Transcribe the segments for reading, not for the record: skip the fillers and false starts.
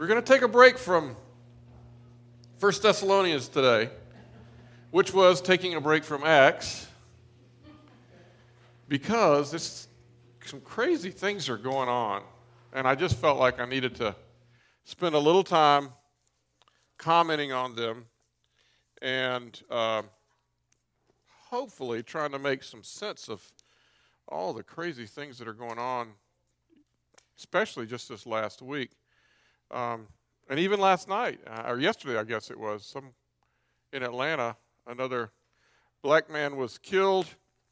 We're going to take a break from 1 Thessalonians today, which was taking a break from Acts, because some crazy things are going on, and I just felt like I needed to spend a little time commenting on them and hopefully trying to make some sense of all the crazy things that are going on, especially just this last week. And even last night, or yesterday, I guess it was, in Atlanta, another black man was killed.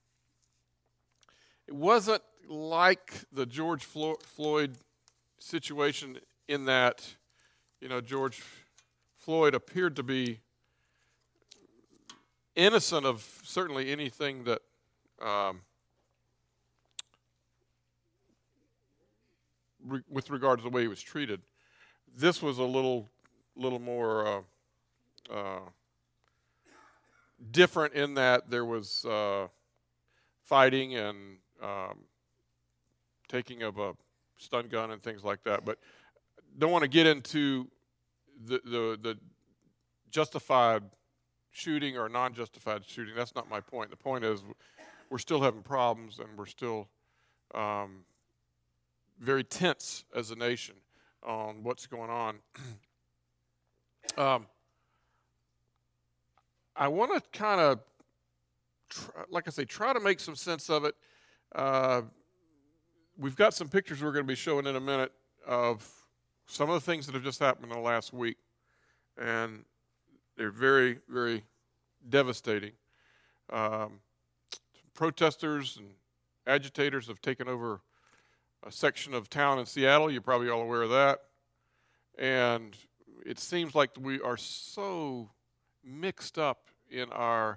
It wasn't like the George Floyd situation in that, George Floyd appeared to be innocent of certainly anything that with regard to the way he was treated. This was a little more different in that there was fighting and taking of a stun gun and things like that. But don't want to get into the justified shooting or non-justified shooting. That's not my point. The point is we're still having problems, and we're still very tense as a nation on what's going on. I want to kind of, try to make some sense of it. We've got some pictures we're going to be showing in a minute of some of the things that have just happened in the last week, and they're very, very devastating. Protesters and agitators have taken over a section of town in Seattle. You're probably all aware of that. And it seems like we are so mixed up in our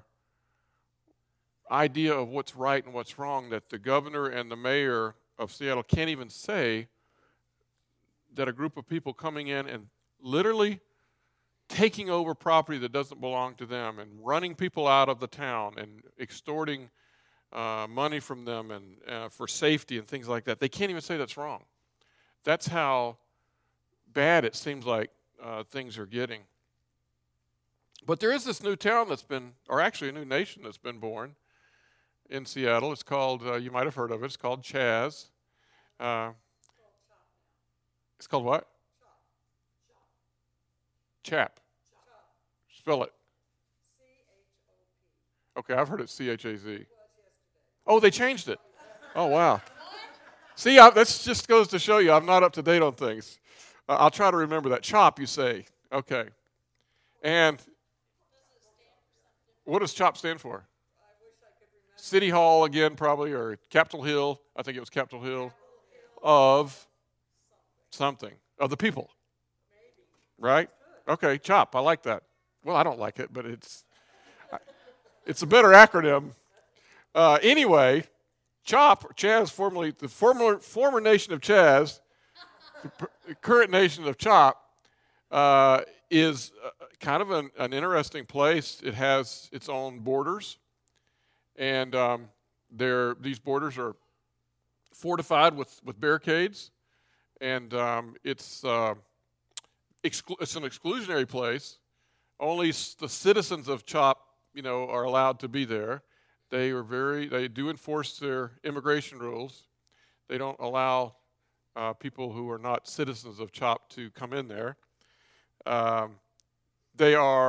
idea of what's right and what's wrong that the governor and the mayor of Seattle can't even say that a group of people coming in and literally taking over property that doesn't belong to them and running people out of the town and extorting money from them and for safety and things like that. They can't even say that's wrong. That's how bad it seems like things are getting. But there is this new town actually a new nation that's been born in Seattle. It's called, you might have heard of it, it's called Chaz. It's called what? Chap. Spell it. C-H-O-P. Okay, I've heard it C-H-A-Z. Oh, they changed it. Oh, wow. See, that just goes to show you I'm not up to date on things. I'll try to remember that. CHOP, you say. Okay. And what does CHOP stand for? City Hall again, probably, or Capitol Hill. I think it was Capitol Hill of something. Of the people. Right? Okay, CHOP. I like that. Well, I don't like it, but it's a better acronym. Anyway, CHOP, Chaz, formerly the former nation of Chaz, the current nation of CHOP, is kind of an interesting place. It has its own borders, and these borders are fortified with barricades, and it's an exclusionary place. Only the citizens of CHOP, are allowed to be there. They do enforce their immigration rules. They don't allow people who are not citizens of CHOP to come in there. They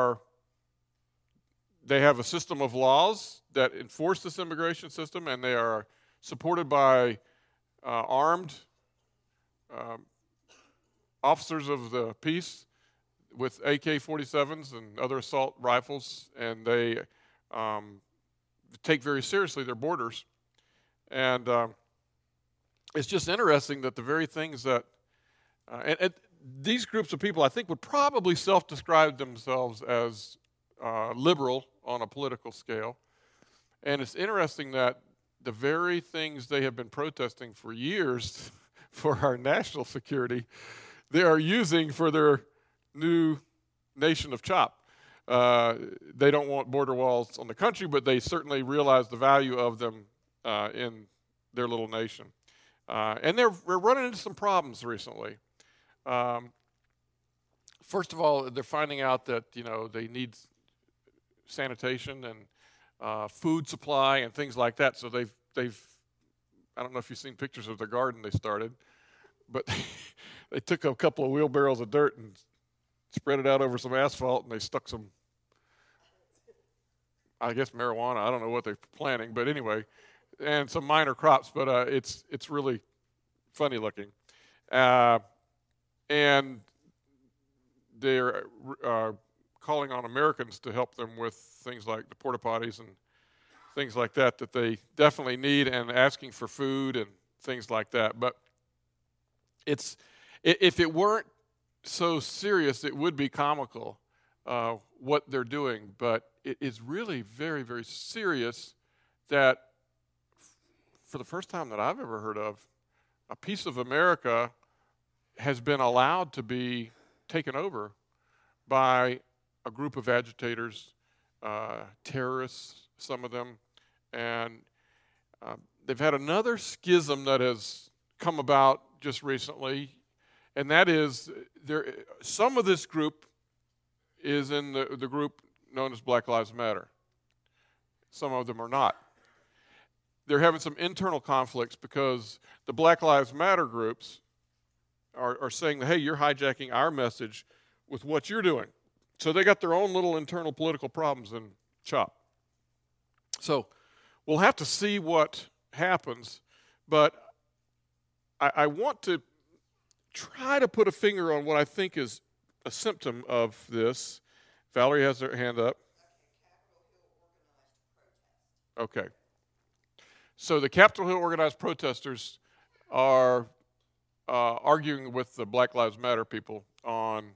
have a system of laws that enforce this immigration system, and they are supported by armed officers of the peace with AK-47s and other assault rifles, and they take very seriously their borders. And it's just interesting that the very things that and these groups of people, I think, would probably self-describe themselves as liberal on a political scale. And it's interesting that the very things they have been protesting for years for our national security, they are using for their new nation of CHOP. They don't want border walls on the country, but they certainly realize the value of them in their little nation. And we're running into some problems recently. first of all, they're finding out that, they need sanitation and food supply and things like that. So they've I don't know if you've seen pictures of the garden they started, but they took a couple of wheelbarrows of dirt and spread it out over some asphalt, and they stuck some, I guess, marijuana. I don't know what they're planting, but anyway, and some minor crops. But it's really funny looking, and they're calling on Americans to help them with things like the porta potties and things like that they definitely need, and asking for food and things like that. But if it weren't so serious, it would be comical what they're doing. But it is really very, very serious that for the first time that I've ever heard of, a piece of America has been allowed to be taken over by a group of agitators, terrorists, some of them, and they've had another schism that has come about just recently, and that is some of this group is in the group known as Black Lives Matter. Some of them are not. They're having some internal conflicts because the Black Lives Matter groups are saying that, hey, you're hijacking our message with what you're doing. So they got their own little internal political problems in CHOP. So we'll have to see what happens, but I want to try to put a finger on what I think is a symptom of this. Valerie has her hand up. Okay. So the Capitol Hill organized protesters are arguing with the Black Lives Matter people on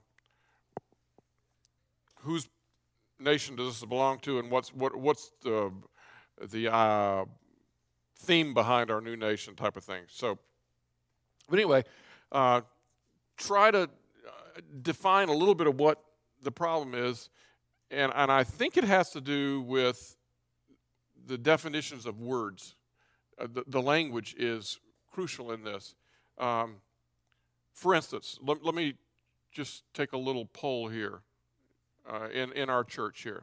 whose nation does this belong to, and what's the theme behind our new nation type of thing. So, but anyway, try to define a little bit of what the problem is, and I think it has to do with the definitions of words. The language is crucial in this. For instance, let me just take a little poll here in our church here.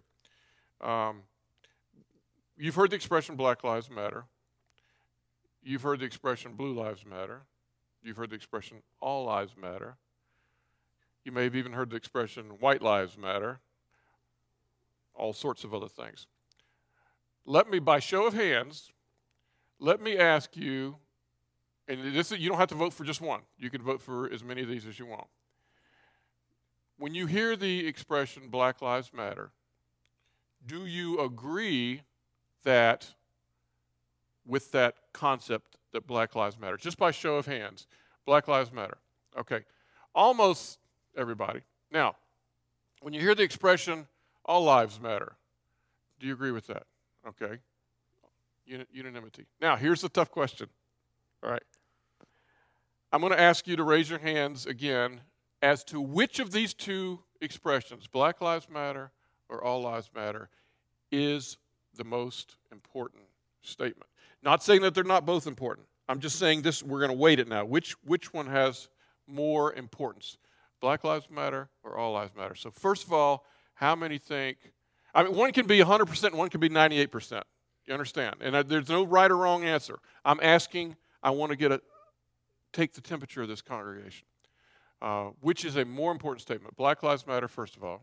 You've heard the expression Black Lives Matter. You've heard the expression Blue Lives Matter. You've heard the expression All Lives Matter. You may have even heard the expression White Lives Matter. All sorts of other things. Let me, by show of hands, let me ask you, and you don't have to vote for just one. You can vote for as many of these as you want. When you hear the expression Black Lives Matter, do you agree that with that concept that Black Lives Matter? Just by show of hands, Black Lives Matter. Okay, almost everybody. Now, when you hear the expression All Lives Matter, do you agree with that? Okay, unanimity. Now, here's the tough question. All right, I'm going to ask you to raise your hands again as to which of these two expressions, Black Lives Matter or All Lives Matter, is the most important statement. Not saying that they're not both important. I'm just saying this, we're going to weight it now. Which one has more importance? Black Lives Matter or All Lives Matter? So first of all, how many think, one can be 100% and one can be 98%. You understand? And there's no right or wrong answer. I'm asking, I want to take the temperature of this congregation. Which is a more important statement? Black Lives Matter, first of all.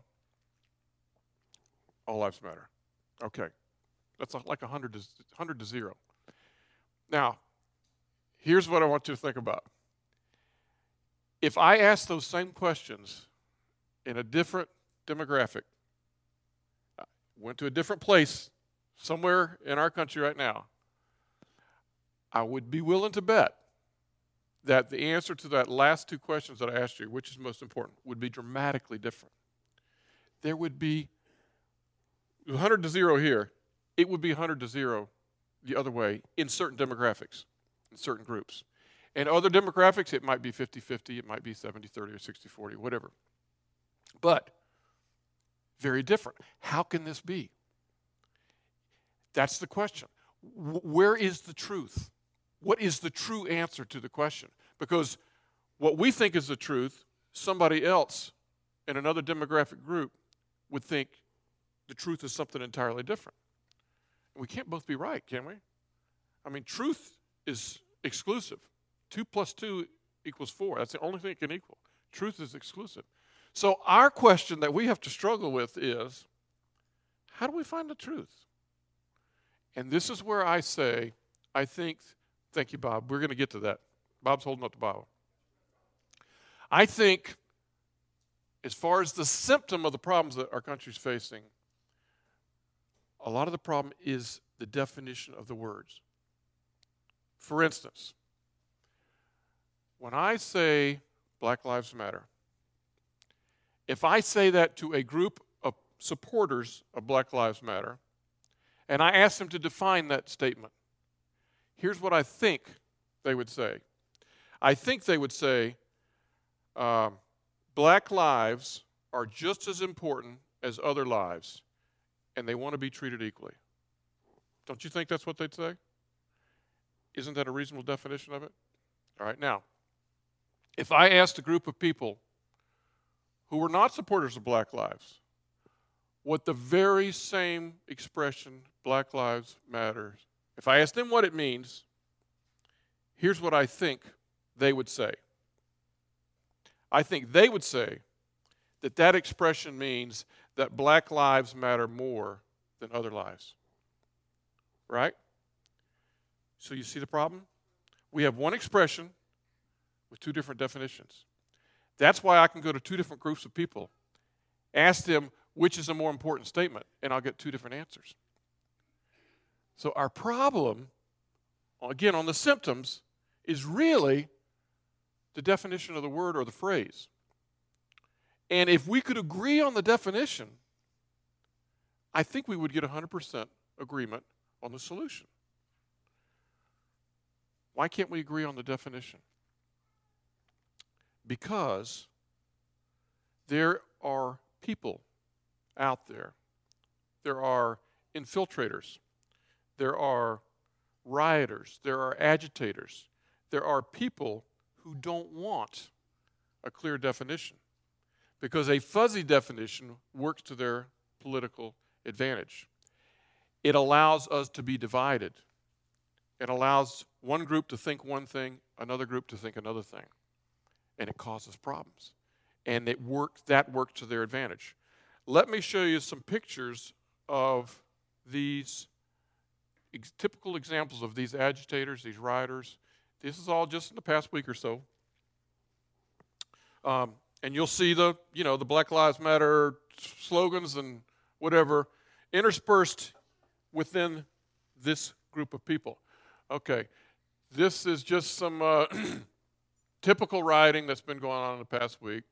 All Lives Matter. Okay. That's like 100 to 0. Now, here's what I want you to think about. If I ask those same questions in a different demographic, went to a different place somewhere in our country right now, I would be willing to bet that the answer to that last two questions that I asked you, which is most important, would be dramatically different. There would be 100 to 0 here. It would be 100 to 0 the other way in certain demographics, in certain groups. And other demographics, it might be 50-50, it might be 70-30 or 60-40, whatever. But very different. How can this be? That's the question. Where is the truth? What is the true answer to the question? Because what we think is the truth, somebody else in another demographic group would think the truth is something entirely different. And we can't both be right, can we? I mean, truth is exclusive. 2 plus 2 equals 4. That's the only thing it can equal. Truth is exclusive. So our question that we have to struggle with is, how do we find the truth? And this is where I say, I think, thank you, Bob. We're going to get to that. Bob's holding up the Bible. I think, as far as the symptom of the problems that our country's facing, a lot of the problem is the definition of the words. For instance, when I say Black Lives Matter, if I say that to a group of supporters of Black Lives Matter, and I ask them to define that statement, here's what I think they would say. I think they would say, Black lives are just as important as other lives, and they want to be treated equally. Don't you think that's what they'd say? Isn't that a reasonable definition of it? All right, now, if I asked a group of people who were not supporters of Black lives what the very same expression, Black Lives Matter, if I asked them what it means, here's what I think they would say. I think they would say that that expression means that Black lives matter more than other lives. Right? So you see the problem? We have one expression with two different definitions. That's why I can go to two different groups of people, ask them which is a more important statement, and I'll get two different answers. So our problem, again, on the symptoms, is really the definition of the word or the phrase. And if we could agree on the definition, I think we would get 100% agreement on the solution. Why can't we agree on the definition? Because there are people out there. There are infiltrators. There are rioters. There are agitators. There are people who don't want a clear definition because a fuzzy definition works to their political advantage. It allows us to be divided. It allows one group to think one thing, another group to think another thing. And it causes problems. And that works to their advantage. Let me show you some pictures of these typical examples of these agitators, these rioters. This is all just in the past week or so. And you'll see the Black Lives Matter slogans and whatever interspersed within this group of people. Okay, this is just some typical rioting that's been going on in the past week.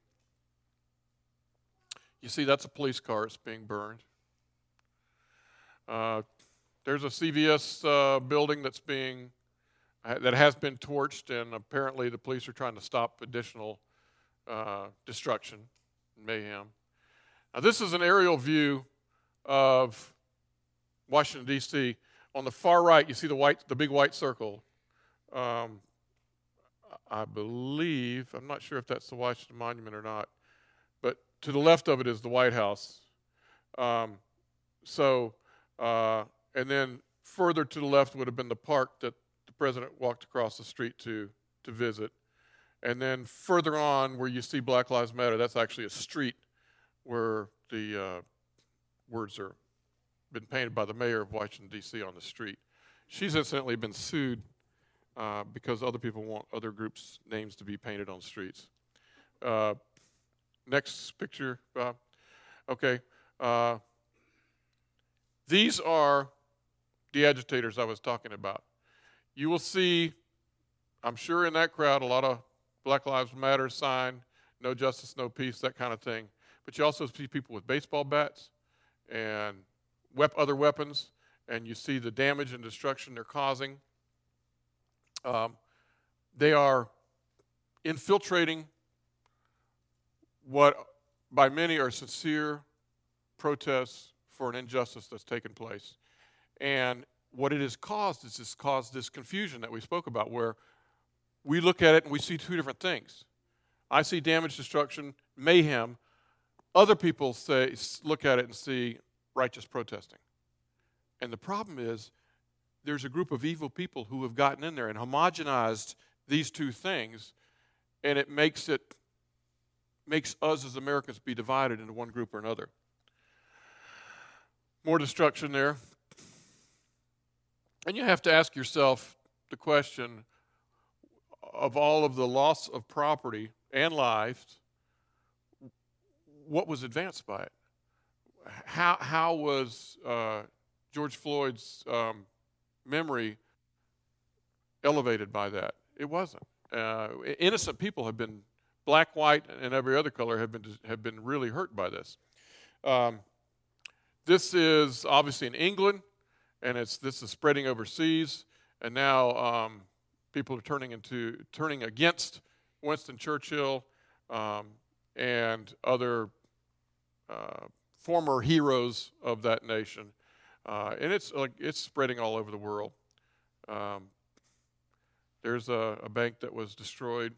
You see that's a police car. It's being burned. There's a CVS building that has been torched, and apparently the police are trying to stop additional destruction and mayhem. Now, this is an aerial view of Washington, D.C. On the far right, you see the big white circle. I believe, I'm not sure if that's the Washington Monument or not, but to the left of it is the White House. And then further to the left would have been the park that the president walked across the street to visit. And then further on where you see Black Lives Matter, that's actually a street where the words are been painted by the mayor of Washington, D.C. on the street. She's incidentally been sued because other people want other groups' names to be painted on streets. Next picture, Bob. Okay. These are the agitators I was talking about. You will see, I'm sure in that crowd, a lot of Black Lives Matter sign, no justice, no peace, that kind of thing. But you also see people with baseball bats and other weapons, and you see the damage and destruction they're causing. They are infiltrating what by many are sincere protests for an injustice that's taken place. And what it has caused is it's caused this confusion that we spoke about, where we look at it and we see two different things. I see damage, destruction, mayhem, Other people look at it and see righteous protesting. And the problem is there's a group of evil people who have gotten in there and homogenized these two things, and it makes us as Americans be divided into one group or another. More destruction there. And you have to ask yourself the question of all of the loss of property and lives, what was advanced by it? How was George Floyd's memory elevated by that? It wasn't. Innocent people have been, black, white, and every other color, have been really hurt by this. This is obviously in England, and this is spreading overseas, and now people are turning against Winston Churchill and other former heroes of that nation, and it's spreading all over the world. There's a bank that was destroyed.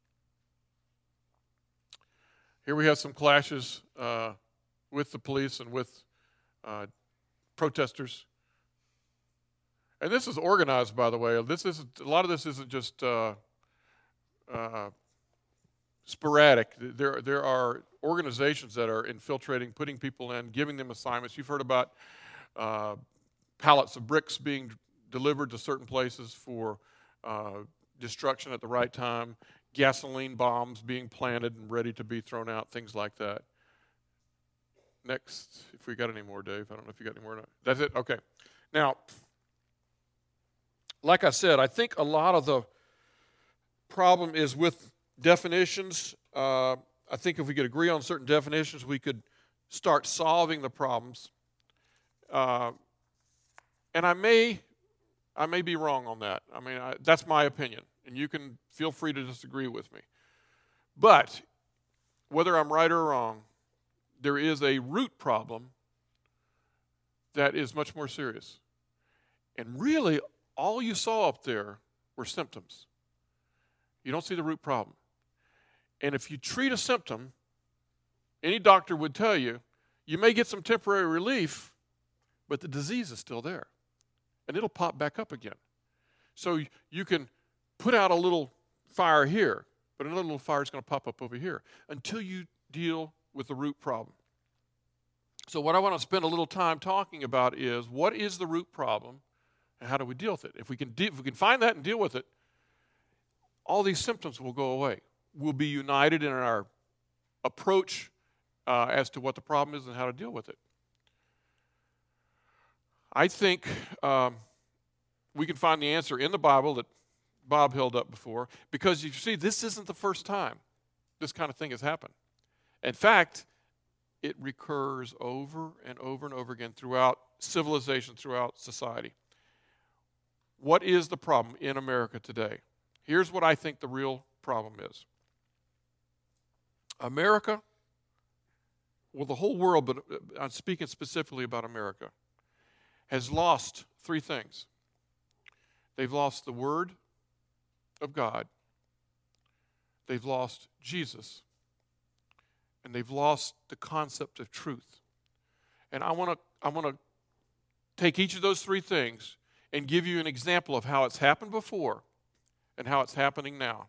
Here we have some clashes with the police and with protesters. And this is organized, by the way. A lot of this isn't just sporadic. There are organizations that are infiltrating, putting people in, giving them assignments. You've heard about pallets of bricks being delivered to certain places for destruction at the right time, gasoline bombs being planted and ready to be thrown out, things like that. Next, if we got any more, Dave. I don't know if you got any more. That's it? Okay. Now, like I said, I think a lot of the problem is with definitions. I think if we could agree on certain definitions, we could start solving the problems. And I may be wrong on that. I mean, that's my opinion, and you can feel free to disagree with me. But whether I'm right or wrong, there is a root problem that is much more serious. And really, all you saw up there were symptoms. You don't see the root problem. And if you treat a symptom, any doctor would tell you, you may get some temporary relief, but the disease is still there. And it'll pop back up again. So you can put out a little fire here, but another little fire is going to pop up over here until you deal with the root problem. So what I want to spend a little time talking about is, what is the root problem and how do we deal with it? If we can find that and deal with it, all these symptoms will go away. We'll be united in our approach as to what the problem is and how to deal with it. I think we can find the answer in the Bible that Bob held up before, because you see, this isn't the first time this kind of thing has happened. In fact, it recurs over and over and over again throughout civilization, throughout society. What is the problem in America today? Here's what I think the real problem is. America, well, the whole world, but I'm speaking specifically about America, has lost three things. They've lost the Word of God, they've lost Jesus, and they've lost the concept of truth. And I want to take each of those three things and give you an example of how it's happened before and how it's happening now.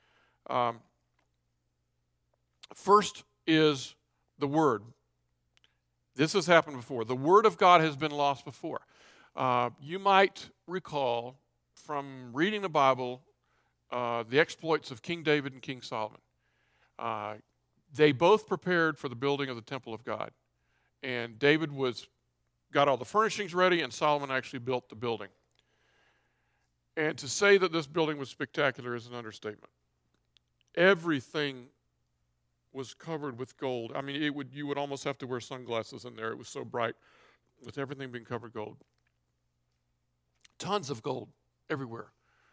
First is the Word. This has happened before. The Word of God has been lost before. You might recall from reading the Bible the exploits of King David and King Solomon. They both prepared for the building of the temple of God. And David got all the furnishings ready, and Solomon actually built the building. And to say that this building was spectacular is an understatement. Everything was covered with gold. I mean, you would almost have to wear sunglasses in there. It was so bright, with everything being covered gold. Tons of gold everywhere.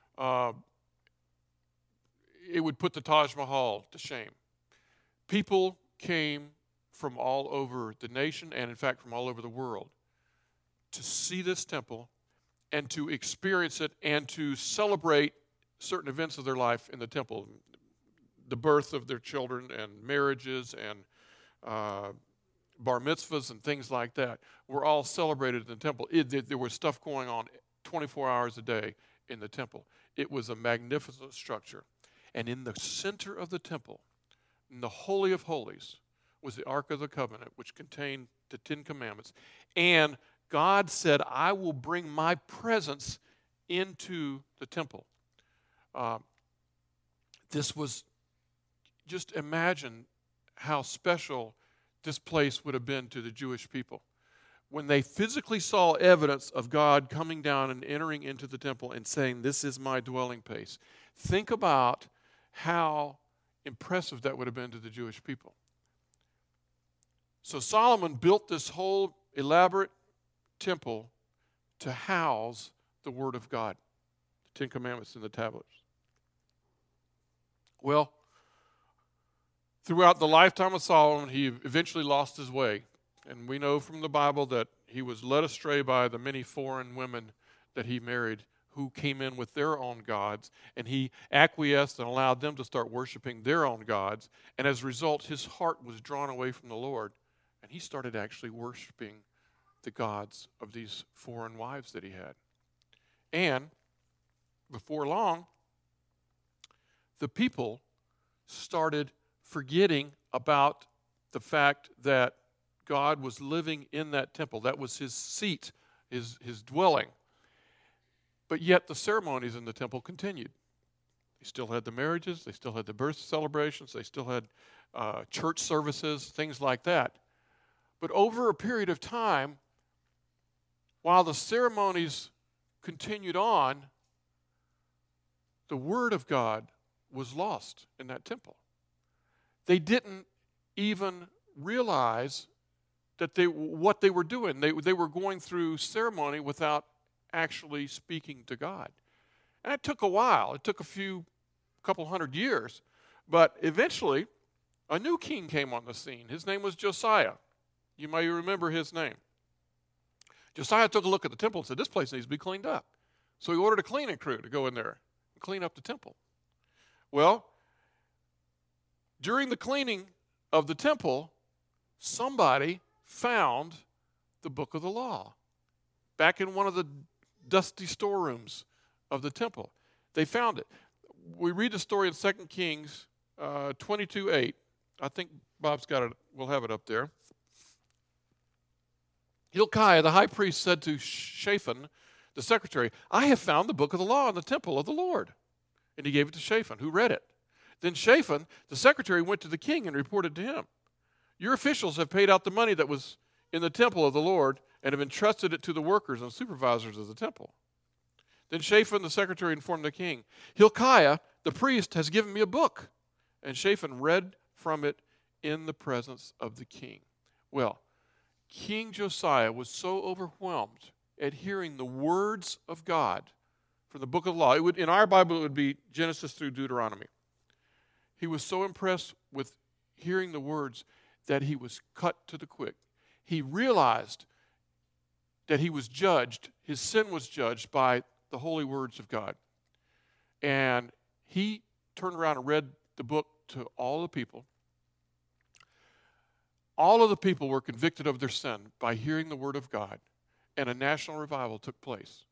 It would put the Taj Mahal to shame. People came from all over the nation and, in fact, from all over the world to see this temple and to experience it and to celebrate certain events of their life in the temple. The birth of their children and marriages and bar mitzvahs and things like that were all celebrated in the temple. There was stuff going on 24 hours a day in the temple. It was a magnificent structure. And in the center of the temple, in the Holy of Holies, was the Ark of the Covenant, which contained the Ten Commandments. And God said, I will bring my presence into the temple. This was, just imagine how special this place would have been to the Jewish people. When they physically saw evidence of God coming down and entering into the temple and saying, this is my dwelling place, think about how impressive that would have been to the Jewish people. So Solomon built this whole elaborate temple to house the Word of God, the Ten Commandments and the tablets. Well, throughout the lifetime of Solomon, he eventually lost his way. And we know from the Bible that he was led astray by the many foreign women that he married who came in with their own gods, and he acquiesced and allowed them to start worshiping their own gods. And as a result, his heart was drawn away from the Lord, and he started actually worshiping the gods of these foreign wives that he had. And before long, the people started forgetting about the fact that God was living in that temple. That was his seat, his dwelling. But yet the ceremonies in the temple continued. They still had the marriages, they still had the birth celebrations, they still had church services, things like that. But over a period of time, while the ceremonies continued on, the Word of God was lost in that temple. They didn't even realize that what they were doing. They were going through ceremony without actually speaking to God. And it took a while. It took a couple hundred years. But eventually, a new king came on the scene. His name was Josiah. You may remember his name. Josiah took a look at the temple and said, this place needs to be cleaned up. So he ordered a cleaning crew to go in there and clean up the temple. Well, during the cleaning of the temple, somebody found the book of the law back in one of the dusty storerooms of the temple. They found it. We read the story in 2 Kings 22:8. I think Bob's got it. We'll have it up there. Hilkiah, the high priest, said to Shaphan, the secretary, I have found the book of the law in the temple of the Lord. And he gave it to Shaphan, who read it. Then Shaphan, the secretary, went to the king and reported to him, your officials have paid out the money that was in the temple of the Lord and have entrusted it to the workers and supervisors of the temple. Then Shaphan, the secretary, informed the king, Hilkiah, the priest, has given me a book. And Shaphan read from it in the presence of the king. Well, King Josiah was so overwhelmed at hearing the words of God from the book of the law. In our Bible, it would be Genesis through Deuteronomy. He was so impressed with hearing the words that he was cut to the quick. He realized that he was judged, his sin was judged by the holy words of God. And he turned around and read the book to all the people. All of the people were convicted of their sin by hearing the word of God, and a national revival took place.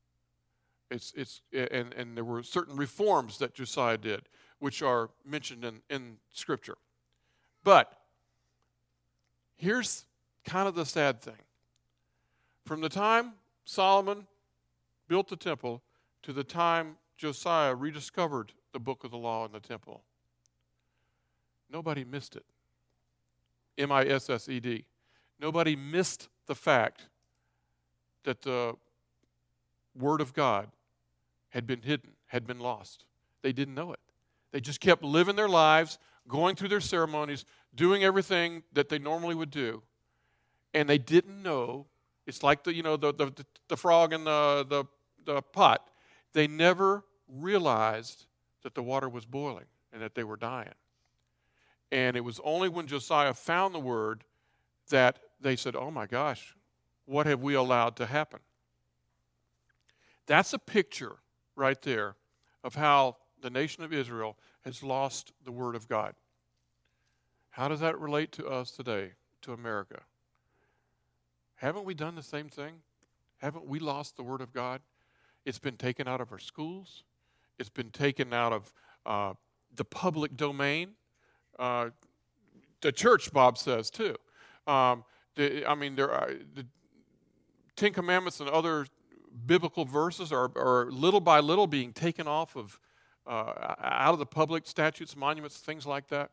And there were certain reforms that Josiah did, which are mentioned in Scripture. But here's kind of the sad thing. From the time Solomon built the temple to the time Josiah rediscovered the book of the law in the temple, nobody missed it. M-I-S-S-E-D. Nobody missed the fact that the Word of God had been hidden, had been lost. They didn't know it. They just kept living their lives, going through their ceremonies, doing everything that they normally would do, and they didn't know. It's like the frog in the pot. They never realized that the water was boiling and that they were dying. And it was only when Josiah found the word that they said, oh my gosh, what have we allowed to happen? That's a picture right there of how the nation of Israel has lost the word of God. How does that relate to us today, to America? Haven't we done the same thing? Haven't we lost the Word of God? It's been taken out of our schools. It's been taken out of the public domain. The church, Bob says, too. There are the Ten Commandments and other biblical verses are little by little being taken off of out of the public statutes, monuments, things like that.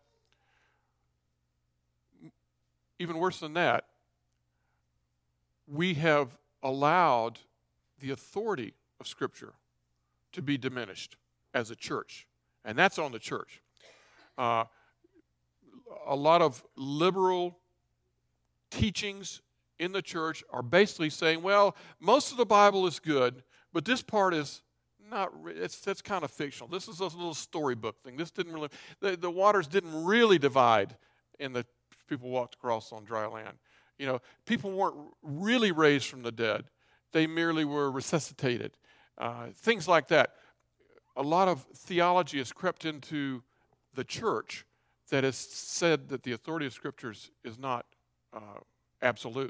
Even worse than that, we have allowed the authority of Scripture to be diminished as a church, and that's on the church. A lot of liberal teachings in the church are basically saying, well, most of the Bible is good, but this part is not. That's kind of fictional. This is a little storybook thing. This didn't really. The waters didn't really divide, and the people walked across on dry land. People weren't really raised from the dead. They merely were resuscitated. Things like that. A lot of theology has crept into the church that has said that the authority of Scriptures is not absolute.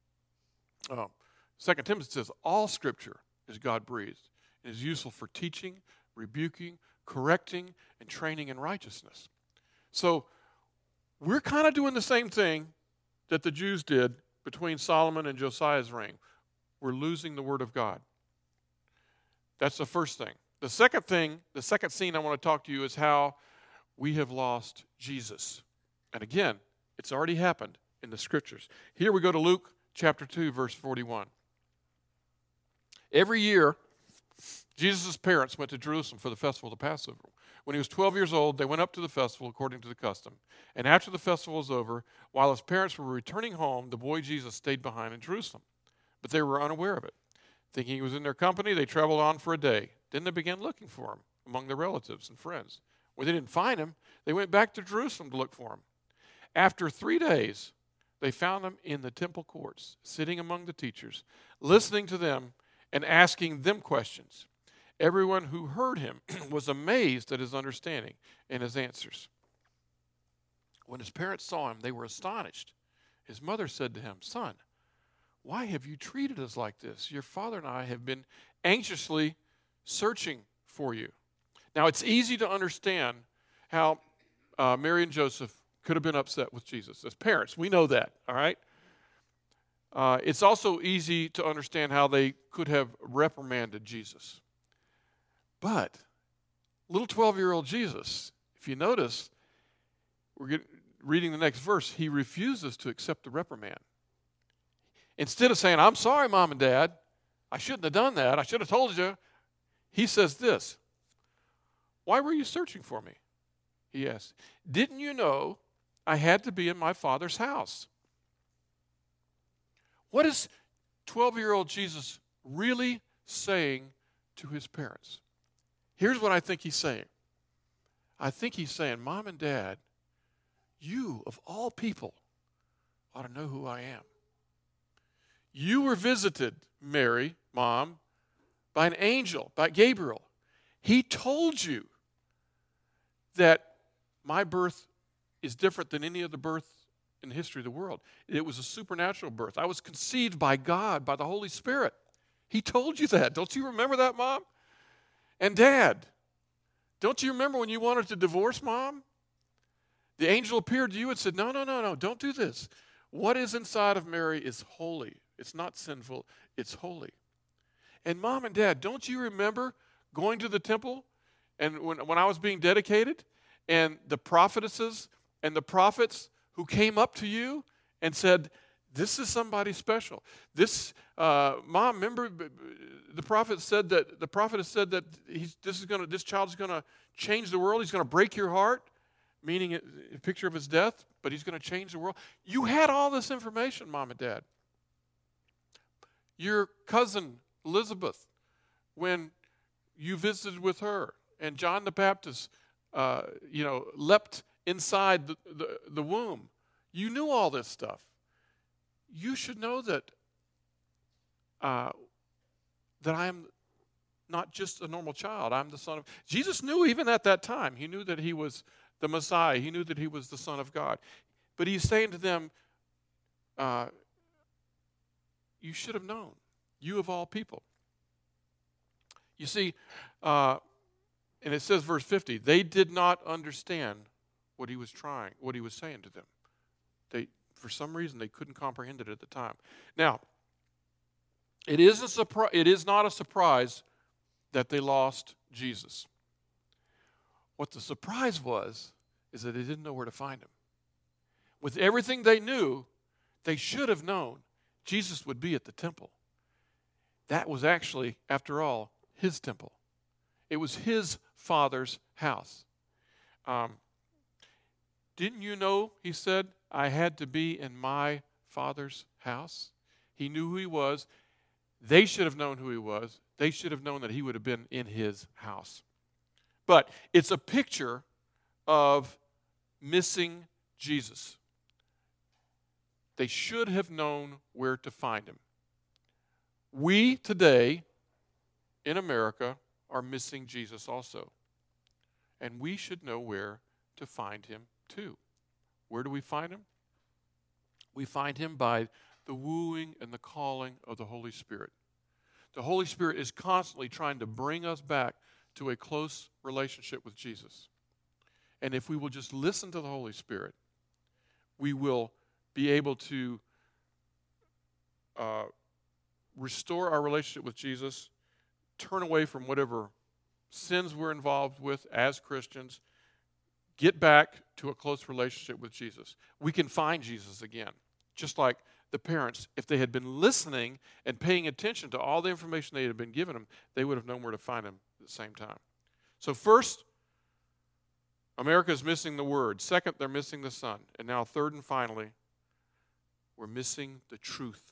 2 Timothy says, all Scripture is God-breathed and is useful for teaching, rebuking, correcting, and training in righteousness. So we're kind of doing the same thing that the Jews did between Solomon and Josiah's reign. We're losing the Word of God. That's the first thing. The second thing, the second scene I want to talk to you is how we have lost Jesus. And again, it's already happened in the Scriptures. Here we go to Luke chapter 2, verse 41. Every year, Jesus' parents went to Jerusalem for the festival of the Passover. When he was 12 years old, they went up to the festival according to the custom. And after the festival was over, while his parents were returning home, the boy Jesus stayed behind in Jerusalem. But they were unaware of it. Thinking he was in their company, they traveled on for a day. Then they began looking for him among their relatives and friends. When they didn't find him, they went back to Jerusalem to look for him. After 3 days, they found him in the temple courts, sitting among the teachers, listening to them and asking them questions. Everyone who heard him was amazed at his understanding and his answers. When his parents saw him, they were astonished. His mother said to him, "Son, why have you treated us like this? Your father and I have been anxiously searching for you." Now, it's easy to understand how Mary and Joseph could have been upset with Jesus. As parents, we know that, all right? It's also easy to understand how they could have reprimanded Jesus. But little 12-year-old Jesus, if you notice, reading the next verse, he refuses to accept the reprimand. Instead of saying, "I'm sorry, Mom and Dad, I shouldn't have done that, I should have told you," he says this, "Why were you searching for me?" He asked. "Didn't you know I had to be in my Father's house?" What is 12-year-old Jesus really saying to his parents? Here's what I think he's saying. I think he's saying, "Mom and Dad, you, of all people, ought to know who I am. You were visited, Mary, Mom, by an angel, by Gabriel. He told you that my birth is different than any other birth in the history of the world. It was a supernatural birth. I was conceived by God, by the Holy Spirit. He told you that. Don't you remember that, Mom? And Dad, don't you remember when you wanted to divorce Mom? The angel appeared to you and said, no, don't do this. What is inside of Mary is holy. It's not sinful, it's holy. And Mom and Dad, don't you remember going to the temple and when I was being dedicated and the prophetesses and the prophets who came up to you and said, "This is somebody special. This, Mom, remember the prophet said that this child is going to change the world. He's going to break your heart," meaning a picture of his death, but he's going to change the world. You had all this information, Mom and Dad. Your cousin Elizabeth, when you visited with her, and John the Baptist, leapt inside the womb. You knew all this stuff. You should know that I am not just a normal child. I'm the son of... Jesus knew even at that time. He knew that he was the Messiah. He knew that he was the Son of God. But he's saying to them, you should have known, you of all people. You see, and it says, verse 50, they did not understand what he was saying to them. For some reason, they couldn't comprehend it at the time. Now, it is not a surprise that they lost Jesus. What the surprise was is that they didn't know where to find him. With everything they knew, they should have known Jesus would be at the temple. That was actually, after all, his temple. It was his Father's house. Didn't you know, he said, I had to be in my Father's house? He knew who he was. They should have known who he was. They should have known that he would have been in his house. But it's a picture of missing Jesus. They should have known where to find him. We today in America are missing Jesus also. And we should know where to find him too. Where do we find him? We find him by the wooing and the calling of the Holy Spirit. The Holy Spirit is constantly trying to bring us back to a close relationship with Jesus. And if we will just listen to the Holy Spirit, we will be able to restore our relationship with Jesus, turn away from whatever sins we're involved with as Christians, get back to a close relationship with Jesus. We can find Jesus again, just like the parents, if they had been listening and paying attention to all the information they had been given them, they would have known where to find him at the same time. So first, America is missing the Word. Second, they're missing the Son. And now third and finally, we're missing the truth.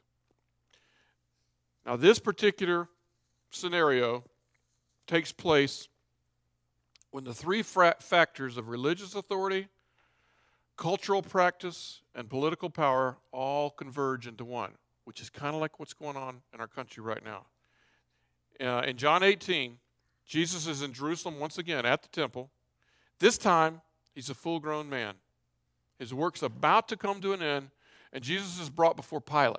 Now this particular scenario takes place when the three factors of religious authority, cultural practice, and political power all converge into one, which is kind of like what's going on in our country right now. In John 18, Jesus is in Jerusalem once again at the temple. This time, he's a full-grown man. His work's about to come to an end, and Jesus is brought before Pilate.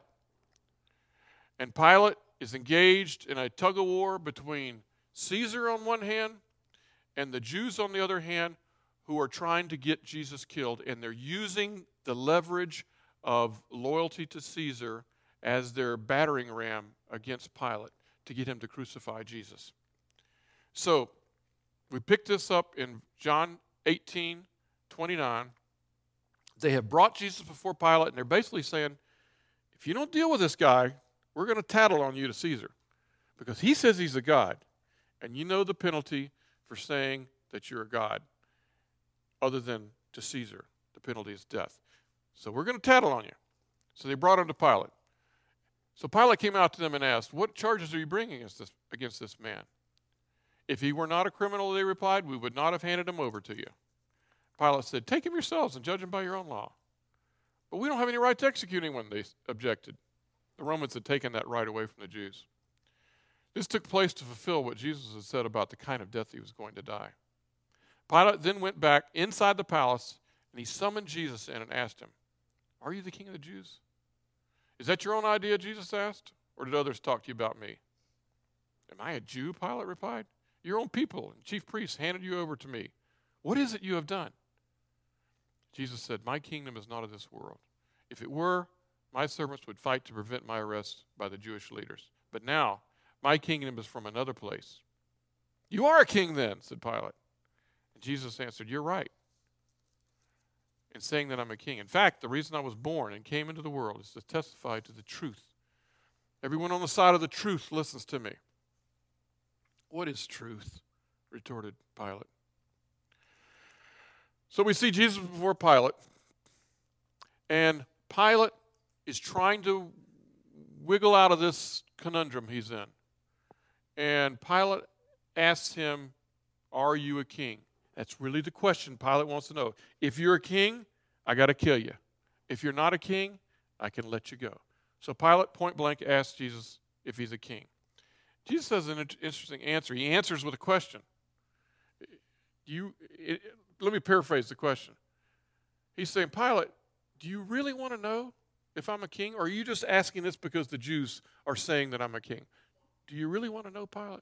And Pilate is engaged in a tug-of-war between Caesar on one hand and the Jews on the other hand, who are trying to get Jesus killed, and they're using the leverage of loyalty to Caesar as their battering ram against Pilate to get him to crucify Jesus. So, we pick this up in John 18:29. They have brought Jesus before Pilate, and they're basically saying, if you don't deal with this guy, we're going to tattle on you to Caesar, because he says he's a god, and you know the penalty for saying that you're a god. Other than to Caesar, the penalty is death. So we're going to tattle on you. So they brought him to Pilate. So Pilate came out to them and asked, what charges are you bringing against this man? If he were not a criminal, they replied, we would not have handed him over to you. Pilate said, take him yourselves and judge him by your own law. But we don't have any right to execute anyone, they objected. The Romans had taken that right away from the Jews. This took place to fulfill what Jesus had said about the kind of death he was going to die. Pilate then went back inside the palace, and he summoned Jesus in and asked him, are you the king of the Jews? Is that your own idea, Jesus asked, or did others talk to you about me? Am I a Jew? Pilate replied. Your own people and chief priests handed you over to me. What is it you have done? Jesus said, my kingdom is not of this world. If it were, my servants would fight to prevent my arrest by the Jewish leaders. But now, my kingdom is from another place. You are a king then, said Pilate. And Jesus answered, you're right in saying that I'm a king. In fact, the reason I was born and came into the world is to testify to the truth. Everyone on the side of the truth listens to me. What is truth? Retorted Pilate. So we see Jesus before Pilate, and Pilate is trying to wiggle out of this conundrum he's in. And Pilate asks him, are you a king? That's really the question Pilate wants to know. If you're a king, I got to kill you. If you're not a king, I can let you go. So Pilate point blank asks Jesus if he's a king. Jesus has an interesting answer. He answers with a question. Listen let me paraphrase the question. He's saying, Pilate, do you really want to know if I'm a king? Or are you just asking this because the Jews are saying that I'm a king? Do you really want to know, Pilate?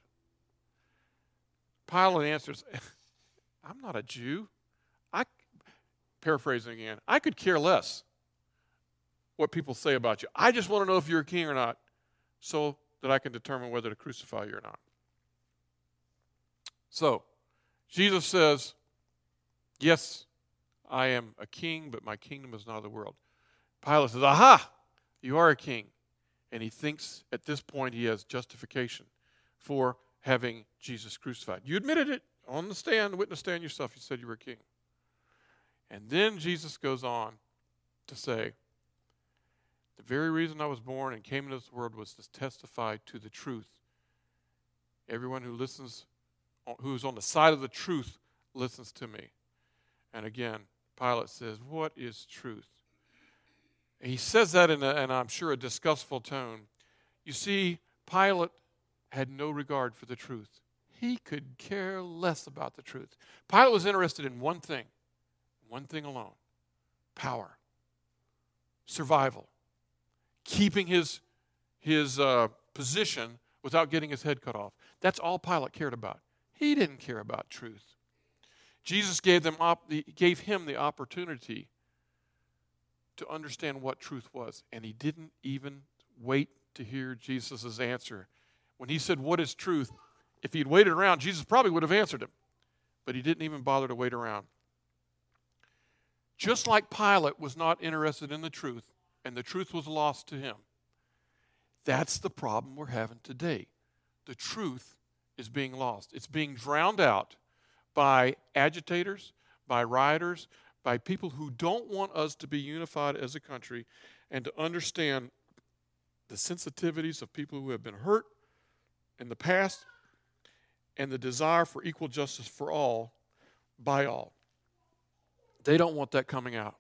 Pilate answers, I'm not a Jew. Paraphrasing again, I could care less what people say about you. I just want to know if you're a king or not so that I can determine whether to crucify you or not. So, Jesus says, yes, I am a king, but my kingdom is not of the world. Pilate says, aha, you are a king. And he thinks at this point he has justification for having Jesus crucified. You admitted it on the stand, witness stand yourself. You said you were a king. And then Jesus goes on to say, the very reason I was born and came into this world was to testify to the truth. Everyone who listens, who's on the side of the truth, listens to me. And again, Pilate says, what is truth? And he says that in I'm sure, a disgustful tone. You see, Pilate had no regard for the truth. He could care less about the truth. Pilate was interested in one thing alone: power, survival, keeping his position without getting his head cut off. That's all Pilate cared about. He didn't care about truth. Jesus gave him the opportunity to understand what truth was, and he didn't even wait to hear Jesus' answer. When he said, what is truth? If he'd waited around, Jesus probably would have answered him, but he didn't even bother to wait around. Just like Pilate was not interested in the truth, and the truth was lost to him, that's the problem we're having today. The truth is being lost. It's being drowned out by agitators, by rioters, by people who don't want us to be unified as a country and to understand the sensitivities of people who have been hurt in the past and the desire for equal justice for all by all. They don't want that coming out.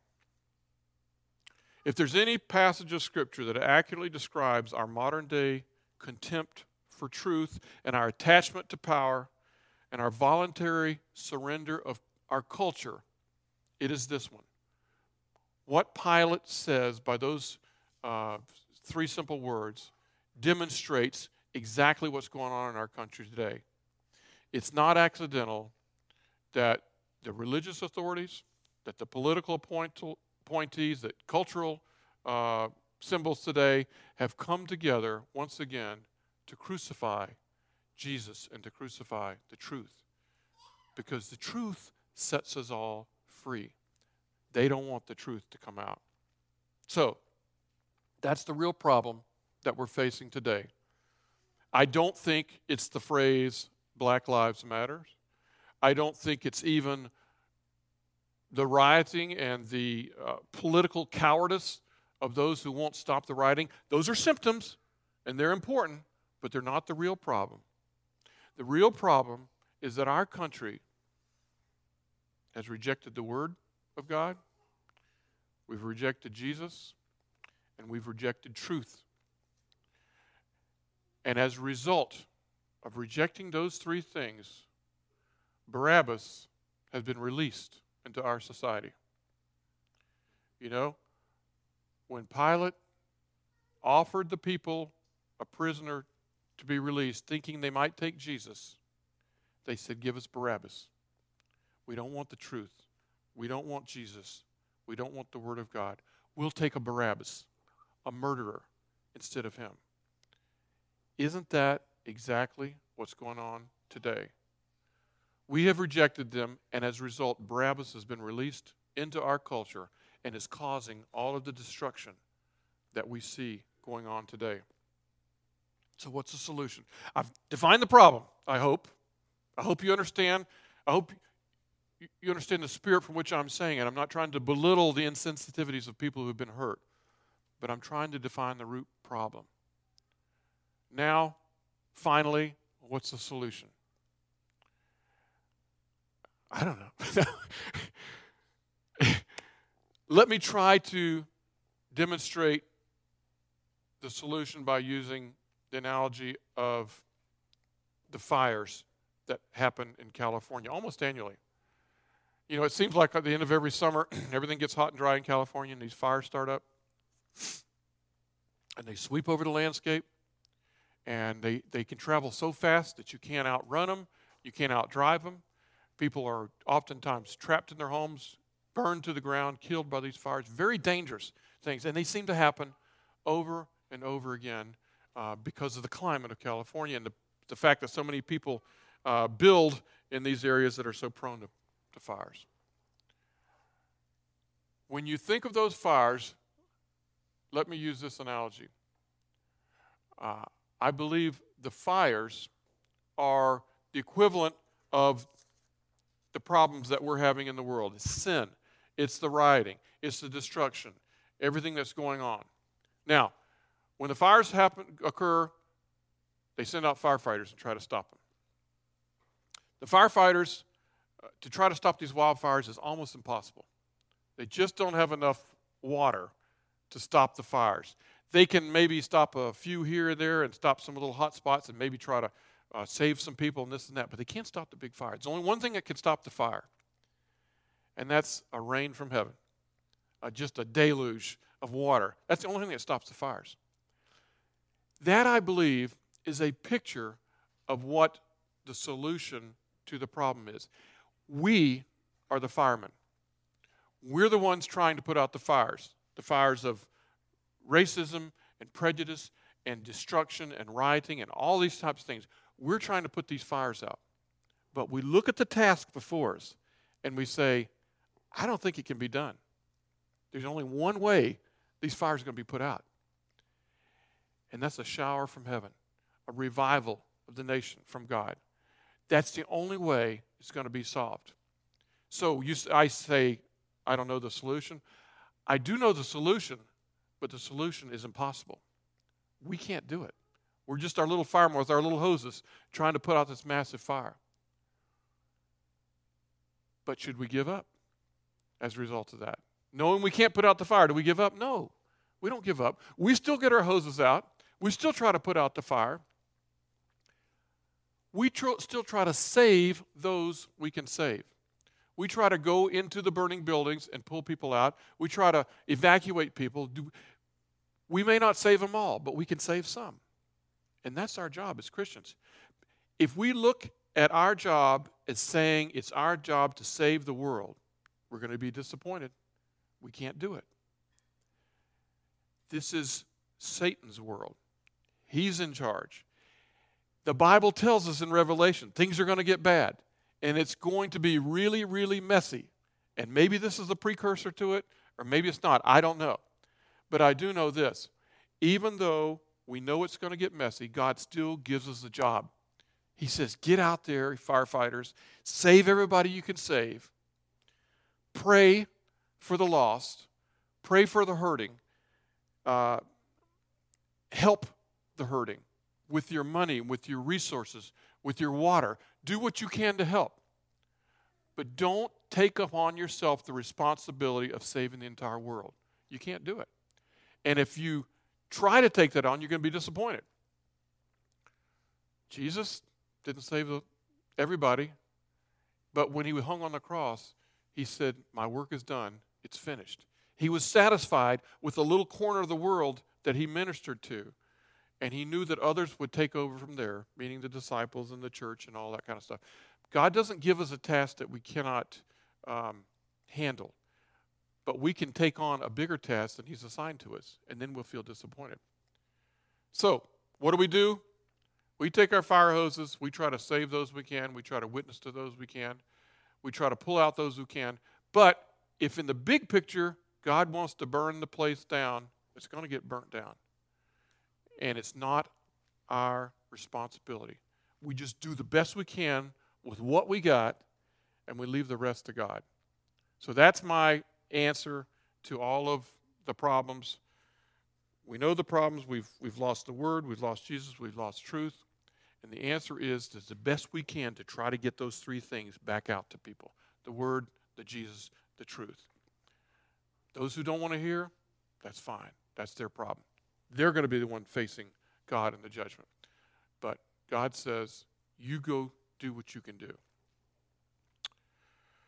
If there's any passage of Scripture that accurately describes our modern day contempt for truth and our attachment to power and our voluntary surrender of our culture, it is this one. What Pilate says by those three simple words demonstrates exactly what's going on in our country today. It's not accidental that the religious authorities, that the political appointees, that cultural symbols today have come together once again to crucify Jesus and to crucify the truth. Because the truth sets us all free. They don't want the truth to come out. So, that's the real problem that we're facing today. I don't think it's the phrase Black Lives Matter. I don't think it's even the rioting and the political cowardice of those who won't stop the rioting. Those are symptoms, and they're important, but they're not the real problem. The real problem is that our country has rejected the Word of God, we've rejected Jesus, and we've rejected truth. And as a result of rejecting those three things, Barabbas has been released into our society. You know, when Pilate offered the people a prisoner to be released, thinking they might take Jesus, they said, give us Barabbas. We don't want the truth. We don't want Jesus. We don't want the Word of God. We'll take a Barabbas, a murderer, instead of him. Isn't that exactly what's going on today? We have rejected them, and as a result, Barabbas has been released into our culture and is causing all of the destruction that we see going on today. So what's the solution? I've defined the problem, I hope. I hope you understand. I hope you understand the spirit from which I'm saying it. I'm not trying to belittle the insensitivities of people who have been hurt, but I'm trying to define the root problem. Now, finally, what's the solution? I don't know. Let me try to demonstrate the solution by using the analogy of the fires that happen in California almost annually. You know, it seems like at the end of every summer, everything gets hot and dry in California, and these fires start up. And they sweep over the landscape, and they can travel so fast that you can't outrun them, you can't outdrive them. People are oftentimes trapped in their homes, burned to the ground, killed by these fires. Very dangerous things, and they seem to happen over and over again because of the climate of California and the fact that so many people build in these areas that are so prone to fires. When you think of those fires, let me use this analogy. I believe the fires are the equivalent of the problems that we're having in the world. It's sin. It's the rioting. It's the destruction. Everything that's going on. Now, when the fires occur, they send out firefighters and try to stop them. The firefighters, to try to stop these wildfires is almost impossible. They just don't have enough water to stop the fires. They can maybe stop a few here and there and stop some little hot spots and maybe try to save some people and this and that, but they can't stop the big fire. There's only one thing that can stop the fire, and that's a rain from heaven, just a deluge of water. That's the only thing that stops the fires. That, I believe, is a picture of what the solution to the problem is. We are the firemen. We're the ones trying to put out the fires of racism and prejudice and destruction and rioting and all these types of things. We're trying to put these fires out. But we look at the task before us and we say, I don't think it can be done. There's only one way these fires are going to be put out. And that's a shower from heaven, a revival of the nation from God. That's the only way it's going to be solved. So I say, I don't know the solution. I do know the solution, but the solution is impossible. We can't do it. We're just our little firemen with our little hoses trying to put out this massive fire. But should we give up as a result of that? Knowing we can't put out the fire, do we give up? No, we don't give up. We still get our hoses out. We still try to put out the fire. We still try to save those we can save. We try to go into the burning buildings and pull people out. We try to evacuate people. We may not save them all, but we can save some. And that's our job as Christians. If we look at our job as saying it's our job to save the world, we're going to be disappointed. We can't do it. This is Satan's world. He's in charge. The Bible tells us in Revelation, things are going to get bad. And it's going to be really, really messy. And maybe this is a precursor to it, or maybe it's not. I don't know. But I do know this. Even though we know it's going to get messy, God still gives us a job. He says, get out there, firefighters. Save everybody you can save. Pray for the lost. Pray for the hurting. Help the hurting with your money, with your resources, with your water. Do what you can to help. But don't take upon yourself the responsibility of saving the entire world. You can't do it. And if you try to take that on, you're going to be disappointed. Jesus didn't save everybody. But when he hung on the cross, he said, my work is done. It's finished. He was satisfied with the little corner of the world that he ministered to. And he knew that others would take over from there, meaning the disciples and the church and all that kind of stuff. God doesn't give us a task that we cannot handle. But we can take on a bigger task than he's assigned to us, and then we'll feel disappointed. So, what do? We take our fire hoses. We try to save those we can. We try to witness to those we can. We try to pull out those who can. But if in the big picture, God wants to burn the place down, it's going to get burnt down. And it's not our responsibility. We just do the best we can with what we got, and we leave the rest to God. So that's my answer to all of the problems. We know the problems. We've lost the Word. We've lost Jesus. We've lost truth. And the answer is the best we can to try to get those three things back out to people. The Word, the Jesus, the truth. Those who don't want to hear, that's fine. That's their problem. They're going to be the one facing God in the judgment. But God says, you go do what you can do.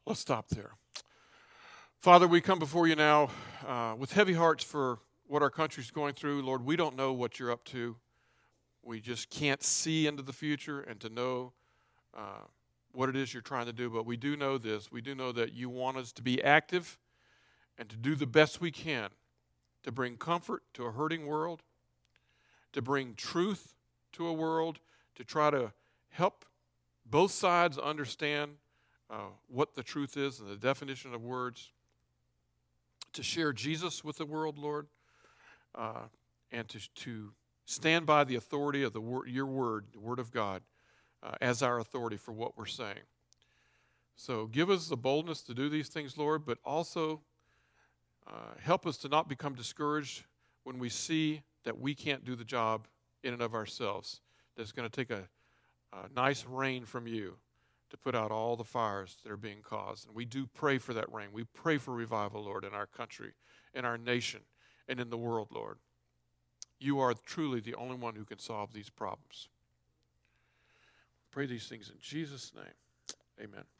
Let's stop there. Father, we come before you now with heavy hearts for what our country's going through. Lord, we don't know what you're up to. We just can't see into the future and to know what it is you're trying to do. But we do know this. We do know that you want us to be active and to do the best we can to bring comfort to a hurting world, to bring truth to a world, to try to help both sides understand what the truth is and the definition of words, to share Jesus with the world, Lord, and to stand by the authority of your word, the word of God, as our authority for what we're saying. So give us the boldness to do these things, Lord, but also help us to not become discouraged when we see that we can't do the job in and of ourselves. That it's going to take a nice rain from you to put out all the fires that are being caused. And we do pray for that rain. We pray for revival, Lord, in our country, in our nation, and in the world, Lord. You are truly the only one who can solve these problems. Pray these things in Jesus' name. Amen.